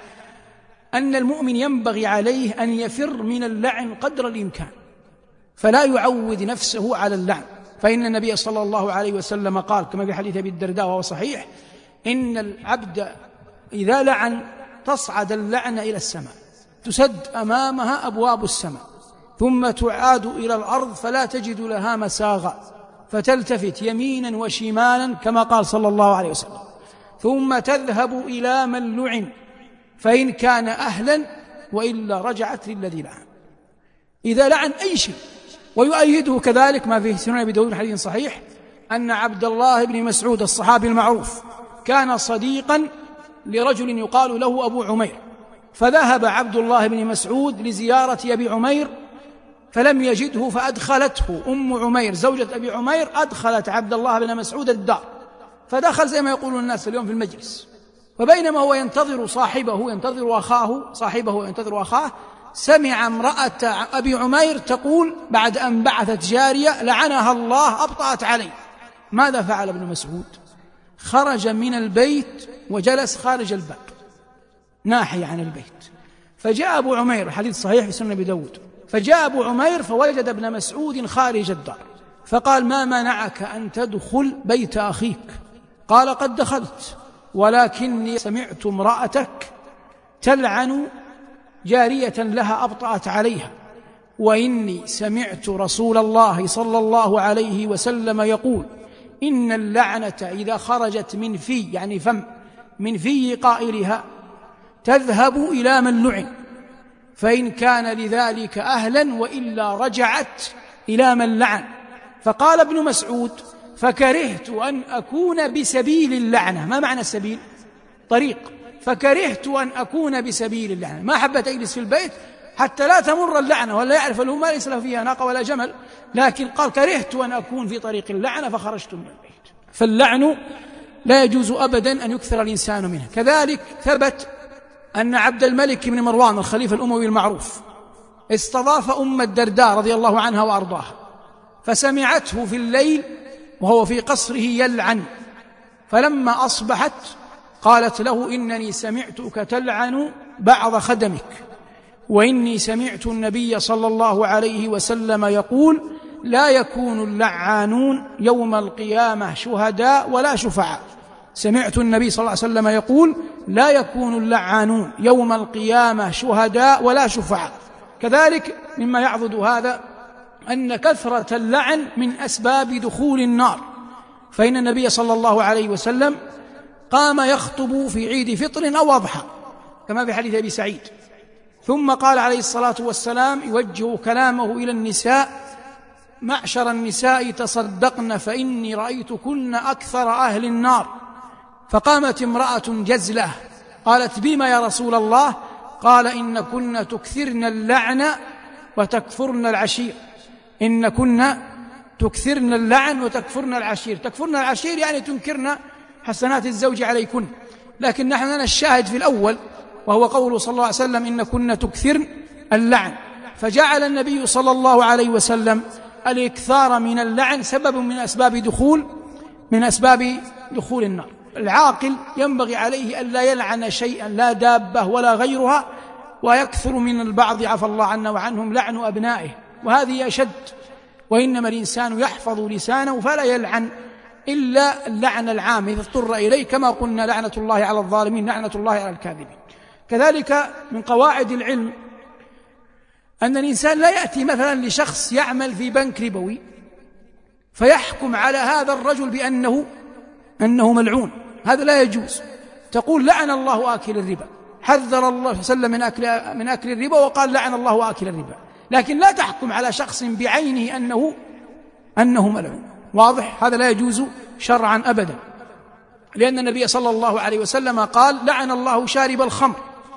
S2: أن المؤمن ينبغي عليه أن يفر من اللعن قدر الإمكان، فلا يعود نفسه على اللعن. فإن النبي صلى الله عليه وسلم قال كما في حديث أبي الدرداء وهو صحيح إن العبد إذا لعن تصعد اللعنة إلى السماء، تسد أمامها أبواب السماء، ثم تعاد إلى الأرض فلا تجد لها مساغا، فتلتفت يمينا وشمالا كما قال صلى الله عليه وسلم، ثم تذهب إلى من لعن فإن كان أهلا وإلا رجعت للذي لعن. إذا لعن أي شيء. ويؤيده كذلك ما فيه سنن أبي داود حديث صحيح أن عبد الله بن مسعود الصحابي المعروف كان صديقا لرجل يقال له أبو عمير، فذهب عبد الله بن مسعود لزيارة أبي عمير فلم يجده، فأدخلته أم عمير زوجة أبي عمير، أدخلت عبد الله بن مسعود الدار، فدخل زي ما يقولون الناس اليوم في المجلس، فبينما هو ينتظر صاحبه ينتظر أخاه صاحبه ينتظر أخاه سمع امرأة أبي عمير تقول بعد أن بعثت جارية لعنها الله أبطأت عليه. ماذا فعل ابن مسعود؟ خرج من البيت وجلس خارج الباب ناحية عن البيت، فجاء أبو عمير، حديث صحيح في سنن أبي داود، فجاء أبو عمير فوجد ابن مسعود خارج الدار، فقال ما منعك أن تدخل بيت أخيك؟ قال قد دخلت ولكني سمعت امرأتك تلعن جارية لها أبطأت عليها، وإني سمعت رسول الله صلى الله عليه وسلم يقول إن اللعنة إذا خرجت من في يعني فم من في قائلها تذهب إلى من لعن فإن كان لذلك أهلا وإلا رجعت إلى من لعن. فقال ابن مسعود فكرهت أن أكون بسبيل اللعنة. ما معنى السبيل؟ طريق. فكرهت أن أكون بسبيل اللعنة، ما حبت أجلس في البيت حتى لا تمر اللعنة ولا يعرف له ما ليس له فيها ناقة ولا جمل، لكن قال كرهت أن أكون في طريق اللعنة فخرجت من البيت. فاللعن لا يجوز أبدا أن يكثر الإنسان منه. كذلك ثبت أن عبد الملك بن مروان الخليفة الأموي المعروف استضاف أم الدرداء رضي الله عنها وأرضاها، فسمعته في الليل وهو في قصره يلعن، فلما أصبحت قالت له إنني سمعتك تلعن بعض خدمك، وإني سمعت النبي صلى الله عليه وسلم يقول لا يكون اللعانون يوم القيامة شهداء ولا شفعاء. سمعت النبي صلى الله عليه وسلم يقول لا يكون اللعانون يوم القيامة شهداء ولا شفعاء. كذلك مما يعضد هذا أن كثرة اللعن من أسباب دخول النار، فإن النبي صلى الله عليه وسلم قام يخطب في عيد فطر أو أضحى كما في حديث أبي سعيد، ثم قال عليه الصلاة والسلام يوجه كلامه إلى النساء: معشر النساء تصدقن فإني رأيتكن أكثر أهل النار. فقامت امرأة جزلة قالت: بما يا رسول الله؟ قال: إن كن تكثرن اللعن وتكفرن العشير. إن كن تكثرن اللعن وتكفرن العشير. تكفرن العشير يعني تنكرن حسنات الزوج عليكن، لكن نحن لنا الشاهد في الأول وهو قوله صلى الله عليه وسلم: إن كن تكثرن اللعن. فجعل النبي صلى الله عليه وسلم الإكثار من اللعن سبب من أسباب دخول من أسباب دخول النار. العاقل ينبغي عليه ألا يلعن شيئا، لا دابة ولا غيرها، ويكثر من البعض عفى الله عنا وعنهم لعن أبنائه، وهذه أشد. وإنما الإنسان يحفظ لسانه فلا يلعن إلا اللعن العام إذا اضطر إليه، كما قلنا لعنة الله على الظالمين، لعنة الله على الكاذبين. كذلك من قواعد العلم أن الإنسان لا يأتي مثلا لشخص يعمل في بنك ربوي فيحكم على هذا الرجل بأنه أنه ملعون، هذا لا يجوز. تقول لعن الله آكل الربا، حذر الله صلى الله عليه وسلم من أكل, من أكل الربا وقال لعن الله آكل الربا، لكن لا تحكم على شخص بعينه أنه أنه ملعون. واضح؟ هذا لا يجوز شرعا أبدا، لأن النبي صلى الله عليه وسلم قال لعن الله شارب الخمر.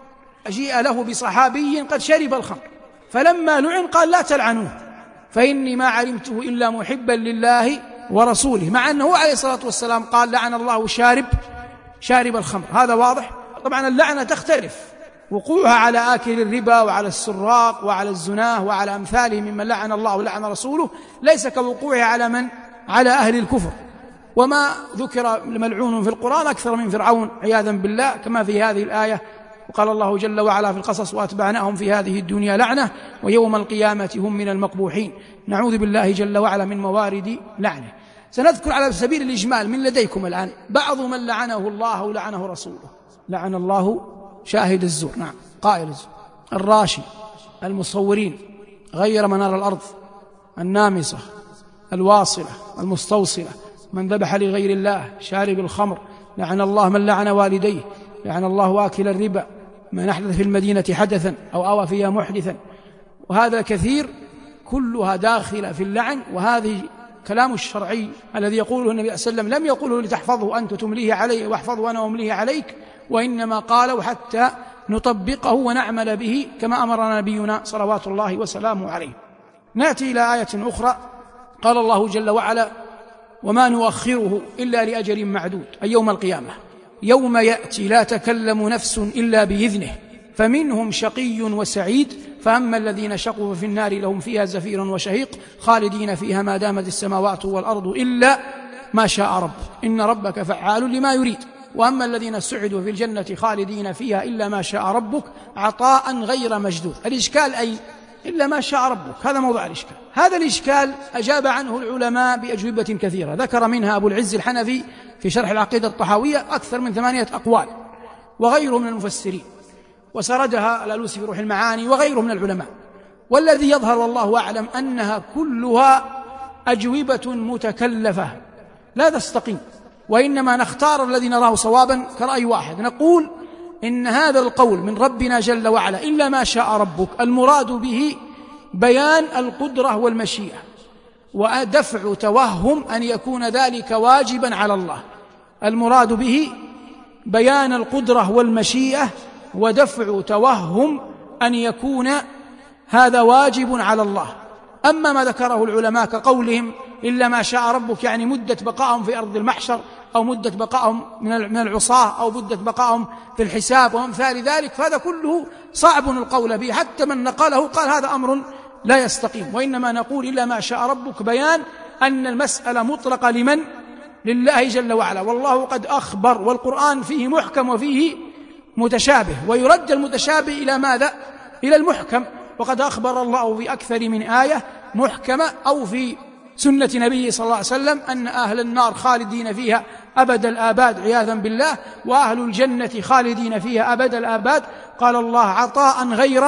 S2: أجيء له بصحابي قد شرب الخمر فلما لعن قال لا تلعنوه فإني ما علمته إلا محبا لله ورسوله، مع أنه عليه الصلاة والسلام قال لعن الله شارب شارب الخمر. هذا واضح. طبعا اللعنة تختلف، وقوعها على آكل الربا وعلى السراق وعلى الزناه وعلى أمثاله ممن لعن الله ولعن رسوله ليس كوقوعها على من؟ على أهل الكفر. وما ذكر ملعون في القرآن أكثر من فرعون عياذا بالله، كما في هذه الآية: وقال الله جل وعلا في القصص: وأتبعناهم في هذه الدنيا لعنة ويوم القيامة هم من المقبوحين. نعوذ بالله جل وعلا من موارد لعنه. سنذكر على سبيل الإجمال من لديكم الآن بعض من لعنه الله ولعنه رسوله. لعن الله شاهد الزور، نعم، قائل الزور، الراشي، المصورين، غير منار الأرض، النامصة، الواصلة، المستوصلة، من ذبح لغير الله، شارب الخمر، لعن الله من لعن والديه، لعن الله آكل الربا، من أحدث في المدينة حدثا أو أوى فيها محدثا. وهذا كثير، كلها داخلة في اللعن. وهذه كلام الشرعي الذي يقوله النبي صلى الله عليه وسلم لم يقوله لتحفظه أنت تمليه علي واحفظه أنا أمليه عليك، وإنما قاله حتى نطبقه ونعمل به كما أمرنا نبينا صلوات الله وسلامه عليه. نأتي إلى آية أخرى. قال الله جل وعلا: وما نؤخره إلا لأجل معدود، أي يوم القيامة، يوم يأتي لا تكلم نفس إلا بإذنه فمنهم شقي وسعيد، فأما الذين شقوا في النار لهم فيها زفير وشهيق خالدين فيها ما دامت السماوات والأرض إلا ما شاء رب إن ربك فعال لما يريد، وأما الذين سعدوا في الجنة خالدين فيها إلا ما شاء ربك عطاء غير مجدود. الإشكال أي إلا ما شاء ربك، هذا موضوع الإشكال. هذا الإشكال أجاب عنه العلماء بأجوبة كثيرة، ذكر منها أبو العز الحنفي في شرح العقيدة الطحاوية أكثر من ثمانية أقوال، وغيره من المفسرين، وسردها الألوسي في روح المعاني وغيره من العلماء. والذي يظهر والله أعلم أنها كلها أجوبة متكلفة لا تستقيم، وإنما نختار الذي نراه صوابا كرأي واحد. نقول إن هذا القول من ربنا جل وعلا إلا ما شاء ربك المراد به بيان القدرة والمشيئة، ودفع توهم أن يكون ذلك واجبا على الله. المراد به بيان القدرة والمشيئة ودفع توهم أن يكون هذا واجب على الله. أما ما ذكره العلماء كقولهم إلا ما شاء ربك، يعني مدة بقائهم في أرض المحشر، أو مدة بقائهم من العصاة، أو مدة بقائهم في الحساب وأمثال ذلك، فهذا كله صعب القول به. حتى من نقله قال هذا أمر لا يستقيم. وإنما نقول إلا ما شاء ربك بيان أن المسألة مطلقة لمن؟ لله جل وعلا. والله قد أخبر، والقرآن فيه محكم وفيه متشابه، ويرد المتشابه إلى ماذا؟ إلى المحكم. وقد أخبر الله في أكثر من آية محكمة أو في سنة نبيه صلى الله عليه وسلم أن أهل النار خالدين فيها أبد الآباد عياذا بالله، وأهل الجنة خالدين فيها أبد الآباد. قال الله عطاء غير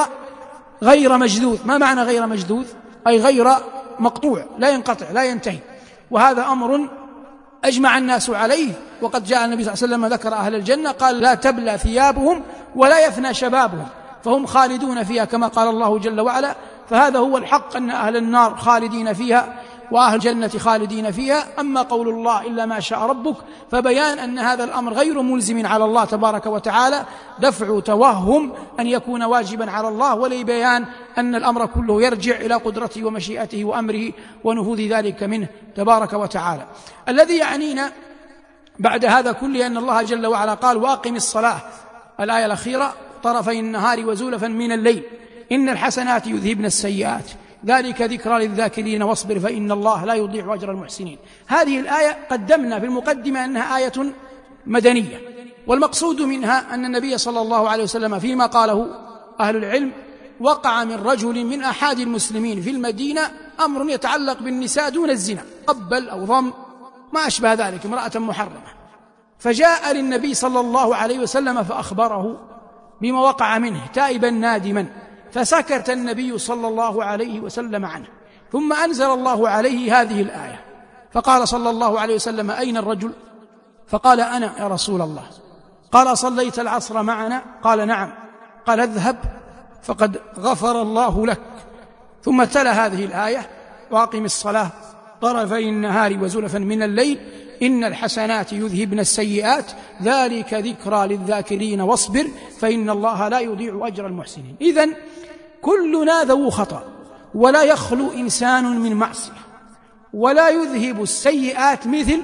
S2: غير مجذوذ. ما معنى غير مجذوذ؟ أي غير مقطوع، لا ينقطع لا ينتهي. وهذا أمر أجمع الناس عليه. وقد جاء النبي صلى الله عليه وسلم ذكر أهل الجنة قال لا تبلى ثيابهم ولا يفنى شبابهم، فهم خالدون فيها كما قال الله جل وعلا. فهذا هو الحق، أن أهل النار خالدين فيها وأهل الجنة خالدين فيها. أما قول الله إلا ما شاء ربك فبيان أن هذا الأمر غير ملزم على الله تبارك وتعالى، دفع توهم أن يكون واجبا على الله، ولبيان أن الأمر كله يرجع إلى قدرته ومشيئته وأمره ونفوذ ذلك منه تبارك وتعالى. الذي يعنينا بعد هذا كله أن الله جل وعلا قال وأقم الصلاة، الآية الأخيرة، طرفي النهار وزلفا من الليل إن الحسنات يذهبن السيئات ذلك ذكرى للذاكرين واصبر فإن الله لا يضيع أجر المحسنين. هذه الآية قدمنا في المقدمة أنها آية مدنية، والمقصود منها أن النبي صلى الله عليه وسلم فيما قاله أهل العلم وقع من رجل من أحد المسلمين في المدينة أمر يتعلق بالنساء دون الزنا، قبل أو ضم ما أشبه ذلك، امرأة محرمة، فجاء للنبي صلى الله عليه وسلم فأخبره بما وقع منه تائبا نادما، فسكت النبي صلى الله عليه وسلم عنه. ثم أنزل الله عليه هذه الآية فقال صلى الله عليه وسلم أين الرجل؟ فقال أنا يا رسول الله. قال صليت العصر معنا؟ قال نعم. قال اذهب فقد غفر الله لك. ثم تلا هذه الآية وأقم الصلاة طرفي النهار وزلفا من الليل إن الحسنات يذهبن السيئات ذلك ذكرى للذاكرين واصبر فإن الله لا يضيع أجر المحسنين. إذن كلنا ذو خطأ، ولا يخلو إنسان من معصية، ولا يذهب السيئات مثل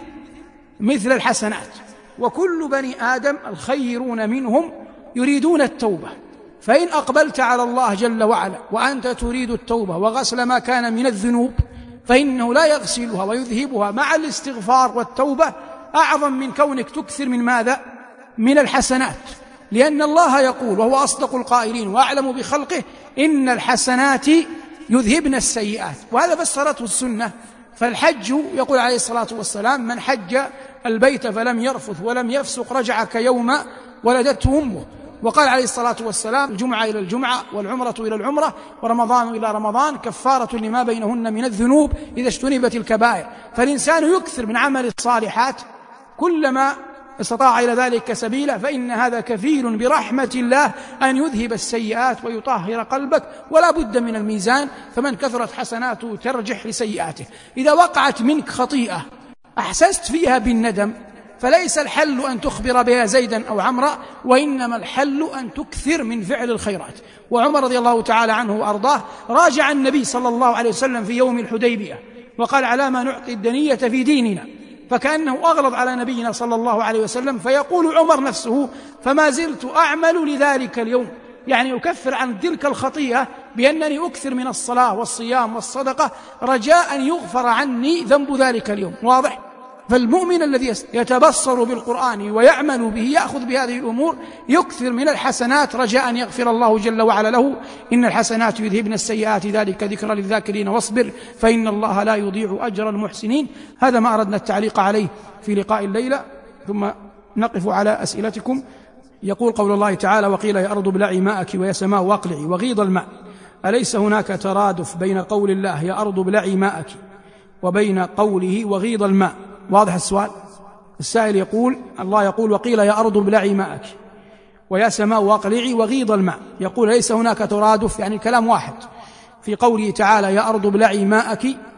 S2: مثل الحسنات. وكل بني آدم الخيرون منهم يريدون التوبة، فإن أقبلت على الله جل وعلا وأنت تريد التوبة وغسل ما كان من الذنوب فإنه لا يغسلها ويذهبها مع الاستغفار والتوبة أعظم من كونك تكثر من ماذا؟ من الحسنات. لأن الله يقول وهو أصدق القائلين وأعلم بخلقه إن الحسنات يذهبن السيئات، وهذا فسرته السنة. فالحج يقول عليه الصلاة والسلام من حج البيت فلم يرفث ولم يفسق رجع كيوم ولدته أمه. وقال عليه الصلاة والسلام الجمعة إلى الجمعة والعمرة إلى العمرة ورمضان إلى رمضان كفارة لما بينهن من الذنوب إذا اجتنبت الكبائر. فالإنسان يكثر من عمل الصالحات كلما استطاع إلى ذلك سبيلا، فإن هذا كفيل برحمة الله أن يذهب السيئات ويطهر قلبك، ولا بد من الميزان، فمن كثرت حسناته ترجح لسيئاته. إذا وقعت منك خطيئة أحسست فيها بالندم فليس الحل أن تخبر بها زيدا أو عمرا، وإنما الحل أن تكثر من فعل الخيرات. وعمر رضي الله تعالى عنه وأرضاه راجع النبي صلى الله عليه وسلم في يوم الحديبية وقال على ما نعطي الدنية في ديننا، فكأنه أغلظ على نبينا صلى الله عليه وسلم. فيقول عمر نفسه فما زلت أعمل لذلك اليوم، يعني أكفر عن تلك الخطيئة بأنني أكثر من الصلاة والصيام والصدقة رجاء أن يغفر عني ذنب ذلك اليوم. واضح؟ فالمؤمن الذي يتبصر بالقرآن ويعمل به يأخذ بهذه الأمور يكثر من الحسنات رجاء أن يغفر الله جل وعلا له. إن الحسنات يذهبن السيئات ذلك ذكرى للذاكرين واصبر فإن الله لا يضيع أجر المحسنين. هذا ما أردنا التعليق عليه في لقاء الليلة، ثم نقف على أسئلتكم. يقول قول الله تعالى وقيل يا أرض ابلعي ماءك ويا سماء واقلعي وغيض الماء، أليس هناك ترادف بين قول الله يا أرض ابلعي ماءك وبين قوله وغيض الماء؟ واضح السؤال؟ السائل يقول الله يقول وقيل يا أرض ابلعي ماءك ويا سماء واقلعي وغيض الماء، يقول ليس هناك ترادف، يعني الكلام واحد في قوله تعالى يا أرض ابلعي ماءك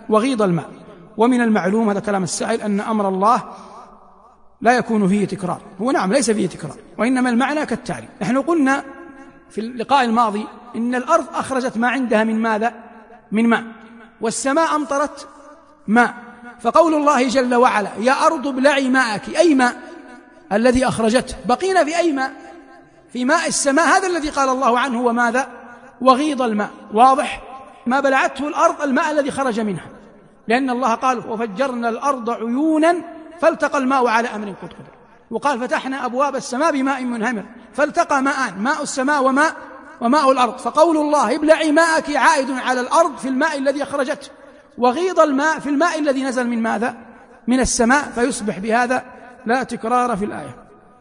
S2: وغيض الماء. ومن المعلوم، هذا كلام السائل، أن أمر الله لا يكون فيه تكرار. هو نعم ليس فيه تكرار، وإنما المعنى كالتالي. نحن قلنا في اللقاء الماضي إن الأرض أخرجت ما عندها من ماذا؟ من ماء، والسماء أمطرت ماء. فقول الله جل وعلا يا أرض ابلعي ماءك، أي ماء الذي أخرجته؟ بقينا في أي ماء؟ في ماء السماء، هذا الذي قال الله عنه وماذا؟ وغيض الماء. واضح؟ ما بلعته الأرض الماء الذي خرج منها، لأن الله قال وفجرنا الأرض عيونا فالتقى الماء على أمر قد قدر. وقال فتحنا أبواب السماء بماء منهمر، فالتقى ماءان، ماء السماء وماء وماء الأرض. فقول الله ابلعي ماءك عائد على الأرض في الماء الذي أخرجته، وغيض الماء في الماء الذي نزل من ماذا؟ من السماء. فيصبح بهذا لا تكرار في الآية.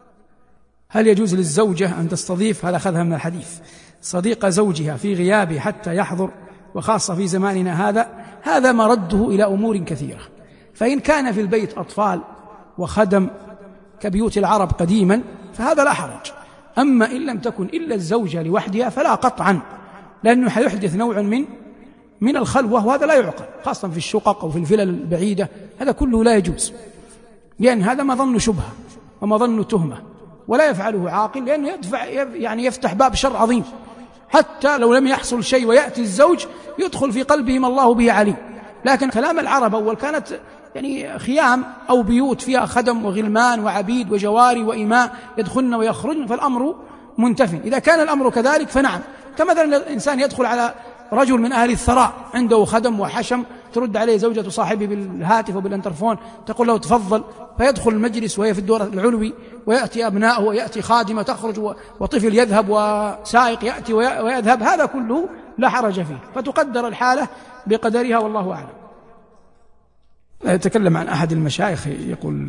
S2: هل يجوز للزوجة أن تستضيف، هذا أخذها من الحديث، صديق زوجها في غيابه حتى يحضر، وخاصة في زماننا هذا؟ هذا مرده إلى أمور كثيرة. فإن كان في البيت أطفال وخدم كبيوت العرب قديما فهذا لا حرج. أما إن لم تكن إلا الزوجة لوحدها فلا قطعا، لأنه حيحدث نوع من من الخلوة، وهذا لا يعقل، خاصة في الشقق أو في الفلل البعيدة. هذا كله لا يجوز، لأن هذا مظن شبهة ومظن تهمة، ولا يفعله عاقل، لأنه يدفع يعني يفتح باب شر عظيم. حتى لو لم يحصل شيء ويأتي الزوج يدخل في قلبه ما الله به عليم. لكن كلام العرب أول كانت يعني خيام أو بيوت فيها خدم وغلمان وعبيد وجواري وإماء يدخلن ويخرجن، فالأمر منتف. إذا كان الأمر كذلك فنعم. كمثلا الإنسان يدخل على رجل من أهل الثراء عنده خدم وحشم، ترد عليه زوجة صاحبه بالهاتف وبالانترفون تقول له تفضل، فيدخل المجلس وهي في الدور العلوي، ويأتي أبناؤه ويأتي خادمة تخرج، وطفل يذهب وسائق يأتي ويذهب، هذا كله لا حرج فيه، فتقدر الحالة بقدرها والله أعلم. يتكلم عن أحد المشايخ يقول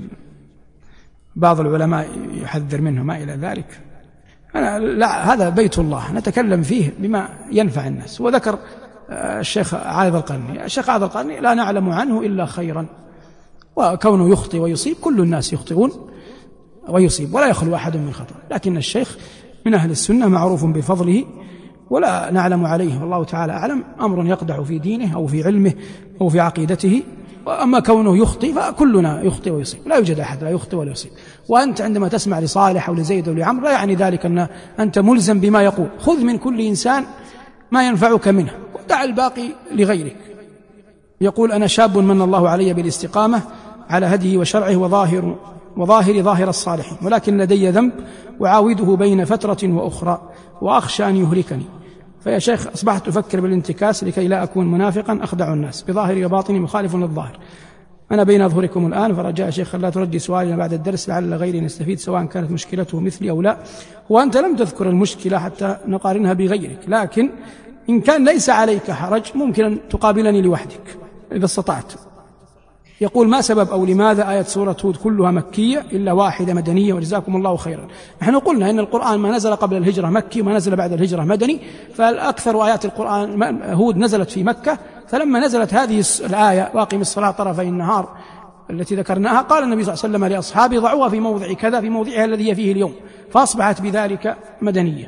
S2: بعض العلماء يحذر منه ما إلى ذلك. أنا لا، هذا بيت الله نتكلم فيه بما ينفع الناس. وذكر الشيخ عايض القرني، الشيخ عايض القرني لا نعلم عنه إلا خيرا، وكونه يخطئ ويصيب، كل الناس يخطئون ويصيب ولا يخلو أحد من خطأ، لكن الشيخ من أهل السنة معروف بفضله ولا نعلم عليه والله تعالى أعلم أمر يقدح في دينه أو في علمه أو في عقيدته. وأما كونه يخطئ فكلنا يخطئ ويصيب، لا يوجد أحد لا يخطئ ولا يصيب. وأنت عندما تسمع لصالح أو لزيد أو لعمر لا يعني ذلك أن أنت ملزم بما يقول، خذ من كل إنسان ما ينفعك منه ودع الباقي لغيرك. يقول أنا شاب من الله علي بالاستقامة على هديه وشرعه وظاهر وظاهر ظاهر الصالحين، ولكن لدي ذنب وعاوده بين فترة وأخرى وأخشى أن يهلكني. فيا شيخ أصبحت أفكر بالانتكاس لكي لا أكون منافقا أخدع الناس، بظاهري وباطني مخالف للظاهر. أنا بين أظهركم الآن، فرجاء شيخ لا تردي سؤالنا بعد الدرس لعل غيري نستفيد، سواء كانت مشكلته مثلي أو لا. وأنت لم تذكر المشكلة حتى نقارنها بغيرك، لكن إن كان ليس عليك حرج ممكن أن تقابلني لوحدك إذا استطعت. يقول ما سبب أو لماذا آية سورة هود كلها مكية إلا واحدة مدنية وجزاكم الله خيرا؟ نحن قلنا إن القرآن ما نزل قبل الهجرة مكي وما نزل بعد الهجرة مدني، فالأكثر آيات القرآن هود نزلت في مكة. فلما نزلت هذه الآية واقم الصلاة طرفي النهار التي ذكرناها، قال النبي صلى الله عليه وسلم لأصحابه ضعوها في موضع كذا في موضعها الذي هي فيه اليوم، فأصبحت بذلك مدنية.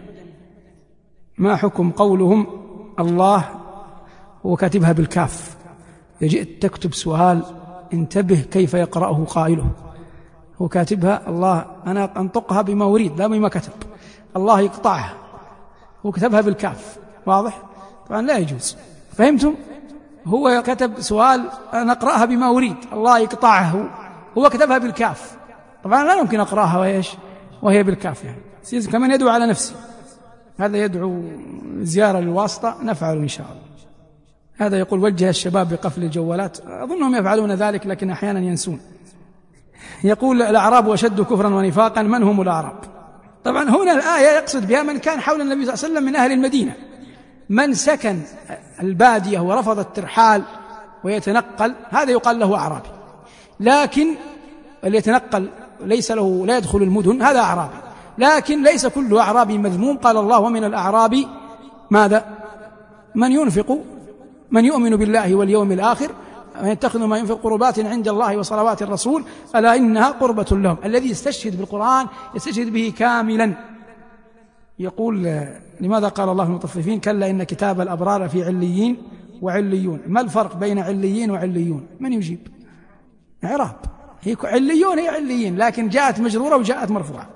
S2: ما حكم قولهم الله وكاتبها بالكاف؟ يجئ تكتب سؤال انتبه كيف يقرأه قائله، هو كاتبها الله، أنا أنطقها بما أريد لا بما كتب، الله يقطعها، هو كتبها بالكاف. واضح؟ طبعا لا يجوز. فهمتم؟ هو كتب سؤال أنا أقرأها بما أريد، الله يقطعه، هو كتبها بالكاف. طبعا لا يمكن أقرأها وإيش وهي بالكاف، يعني كمان يدعو على نفسي، هذا يدعو زيارة للواسطة، نفعل إن شاء الله. هذا يقول وجه الشباب بقفل الجوالات، أظنهم يفعلون ذلك لكن أحيانا ينسون. يقول الأعراب أشد كفرا ونفاقا، من هم الأعراب؟ طبعا هنا الآية يقصد بها من كان حول النبي صلى الله عليه وسلم من أهل المدينة، من سكن البادية ورفض الترحال ويتنقل هذا يقال له أعرابي. لكن اللي يتنقل ليس له لا يدخل المدن هذا أعرابي، لكن ليس كل أعرابي مذموم. قال الله ومن الأعراب ماذا؟ من ينفق من يؤمن بالله واليوم الآخر ويتخذ ما ينفق قربات عند الله وصلوات الرسول ألا إنها قربة لهم. الذي يستشهد بالقرآن يستشهد به كاملا. يقول لماذا قال الله المطففين كلا إن كتاب الأبرار في عليين وعليون. ما الفرق بين عليين وعليون؟ من يجيب؟ إعراب. هي عليون هي عليين، لكن جاءت مجرورة وجاءت مرفوعة.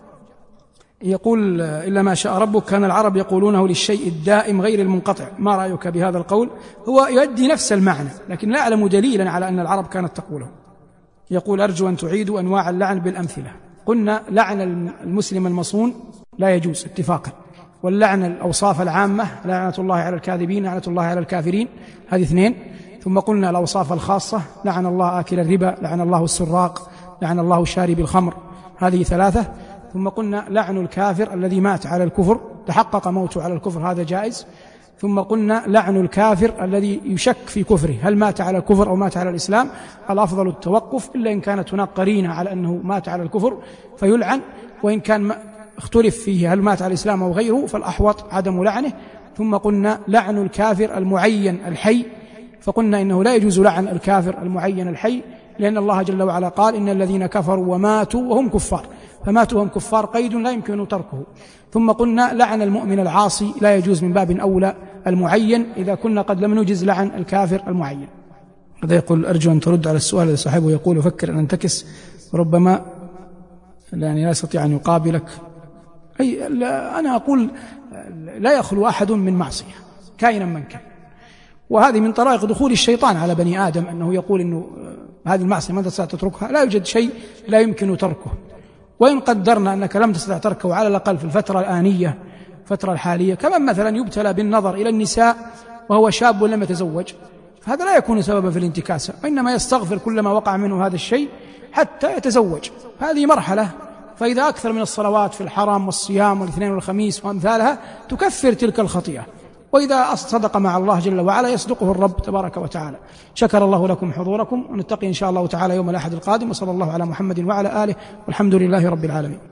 S2: يقول إلا ما شاء ربك كان العرب يقولونه للشيء الدائم غير المنقطع، ما رأيك بهذا القول؟ هو يؤدي نفس المعنى، لكن لا أعلم دليلا على أن العرب كانت تقوله. يقول أرجو أن تعيدوا أنواع اللعن بالأمثلة. قلنا لعن المسلم المصون لا يجوز اتفاقا، واللعن الأوصاف العامة لعنة الله على الكاذبين لعنة الله على الكافرين، هذه اثنين. ثم قلنا الأوصاف الخاصة لعن الله آكل الربا لعن الله السراق لعن الله شارب الخمر، هذه ثلاثة. ثم قلنا لعن الكافر الذي مات على الكفر تحقق موته على الكفر، هذا جائز. ثم قلنا لعن الكافر الذي يشك في كفره، هل مات على الكفر أو مات على الإسلام؟ الأفضل التوقف، إلا إن كانت هناك قرينة على أنه مات على الكفر فيلعن، وإن كان اختلف فيه هل مات على الإسلام أو غيره فالأحوط عدم لعنه. ثم قلنا لعن الكافر المعين الحي، فقلنا إنه لا يجوز لعن الكافر المعين الحي، لأن الله جل وعلا قال إن الذين كفروا وماتوا وهم كفار، فماتوا وهم كفار قيد لا يمكن تركه. ثم قلنا لعن المؤمن العاصي لا يجوز من باب أولى المعين، إذا كنا قد لم نجز لعن الكافر المعين. هذا يقول أرجو أن ترد على السؤال الذي صاحبه يقول أفكر أن أنتكس ربما يعني لا يستطيع أن يقابلك. أي أنا أقول لا يخلو أحد من معصية كائنا من كان، وهذه من طرائق دخول الشيطان على بني آدم، أنه يقول إنه هذه المعصية ما تستطيع تتركها، لا يوجد شيء لا يمكن تركه. وإن قدرنا أنك لم تستطع تركه على الأقل في الفترة الآنية الفترة الحالية، كمان مثلا يبتلى بالنظر إلى النساء وهو شاب لم يتزوج، هذا لا يكون سببا في الانتكاسة، وإنما يستغفر كلما وقع منه هذا الشيء حتى يتزوج، هذه مرحلة. فإذا أكثر من الصلوات في الحرم والصيام والاثنين والخميس وأمثالها تكفر تلك الخطيئة، وإذا صدق مع الله جل وعلا يصدقه الرب تبارك وتعالى. شكر الله لكم حضوركم، ونلتقي إن شاء الله تعالى يوم الأحد القادم، وصلى الله على محمد وعلى آله، والحمد لله رب العالمين.